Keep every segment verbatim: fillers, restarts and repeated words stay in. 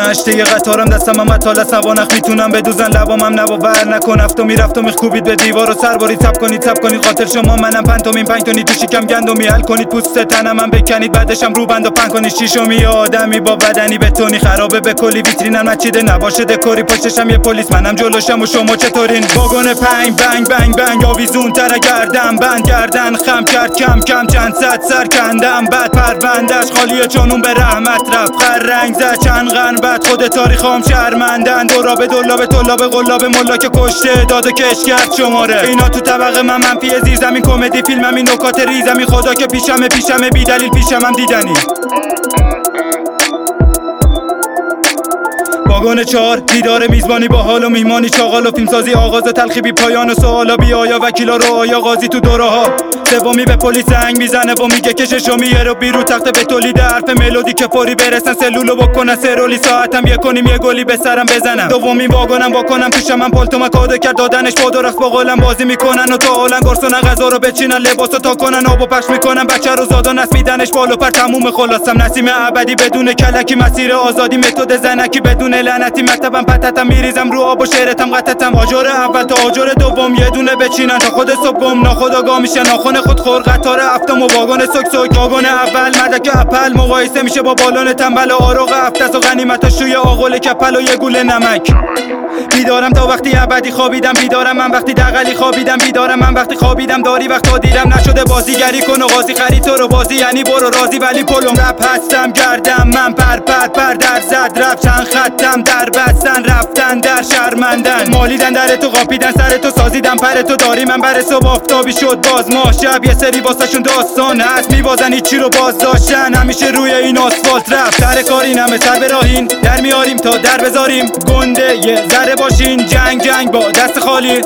اشته قطارم دستم هم مطال است نوانخ میتونم بدوزن لبامم نباور نکن افت و میرفت و میخکوبید به دیوار و سرباری تب کنید تب کنید قاتل شما منم پنتومین پنگتونی تو شکم گندمی حل کنید پوست تنم هم بکنید بعدشم رو بند و پن کنید شیشمی آدمی با بدنی بتونی خرابه به کلی ویترینم نچیده نباشه دکوری پشتشم یه پلیس منم جلوشم و شما چطورین واگن پنگ بنگ بنگ بنگ آویزون تر گردم بند گردن خم کرد کم کم چند صد سر کندم بعد پروندهش خالیه چونون به رحمت رفت خر رنگ زد چند قرن بعد خود تاریخام شرمندن دورا دلاب طلاب قلاب ملا که کشته داد و کش کرد شماره اینا تو طبقه من منفی زیر زمین کمدی فیلمم این نکات ریزمی خدا که پیشمه پیشمه بی دلیل پیشم هم دیدنی واگن چهار دیدار میزبانی با حال و میهمانی چاغال و فیلمسازی آغاز و تلخی بی پایان و سوالا بی آیا وکیلا رو آیا قاضی تو دوره ها سومی به پلیس زنگ میزنه و میگه که ششمی رو بیرو تخته به تولید حرف ملودی که فوری برسن سلولو بکنن سرولی ساعتم یه کنیم یه گلی به سرم بزنم دومی واگنم واکنم توشم من پالتوم کاده کرد دادنش با درخت با قلم بازی میکنن و تا عالم گرسنن غذا رو بچینن لباسو تا کنن آبو پخش میکنن بچه رو زادن نسمیدنش بالو پر تموم خلاصم نسیم ابدی بدون کلکی مسیر آزادی متد زنکی بدون لعنتی مکتبم پتتم میریزم رو آب و شعرتم قطتم آجر اول تا آجر دوم یه دونه بچینن تا خود صبح گم ناخودآگاه میشه ناخن خود خور قطار هفتم و واگن سوک سوک واگن اول مدک اپل مقایسه میشه با بالون تنبل و آروغ هفتس و غنیمت و شوی آغل کپل و یه گوله نمک بیدارم تا وقتی ابدی خوابیدم بیدارم من وقتی دقلی خوابیدم بیدارم من وقتی خوابیدم داری وقتا دیرم نشده بازیگری کن و قاضی خرید تو رو بازی یعنی برو راضی ولی پلم رپ هستم گردم من پر پر پر در زد رفت چند خطم در بستن رفتن در شرمندن مالیدن در تو قاپیدن سر تو سازیدم پر تو داری من بر صبح آفتابی شد باز ما شب یه سری واسهشون داستان هست میبازن هیچی رو باز داشتن همیشه روی این آسفالت رفت سر کارین همه سر به راهین در میاریم تا در بذاریم گنده یه ذره باشین جنگ جنگ با دست خالی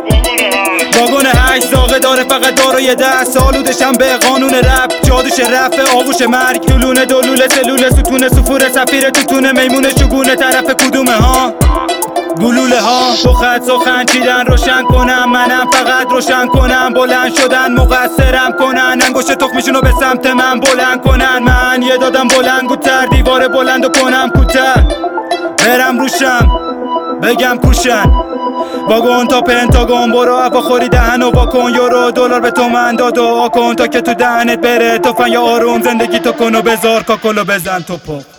واگن هشت زاغه داره فقط داره یه دست آلودشم به قانون رپ جادوش رفع آغوش مرگ دلونه دلوله سلوله ستونه سفور سفیر توتونه میمونه شگونه طرف کدومه ها گلوله ها تو خط سخن چیدن روشن کنم منم فقط روشن کنم بلند شدن مقصرم کنن انگشت تخمشونو به سمت من بلند کنن من یه دادم بلند گوتر دیوار بلندو کنم کوتر برم روشم بگم کوشن واگن تا پنتاگون برو هوا خوری دهن و واکن یورو دلار به تومن داد و کن تا که تو دهنت بره توفن یا آروم زندگی تو کن و بذار کاکلو بزن توپو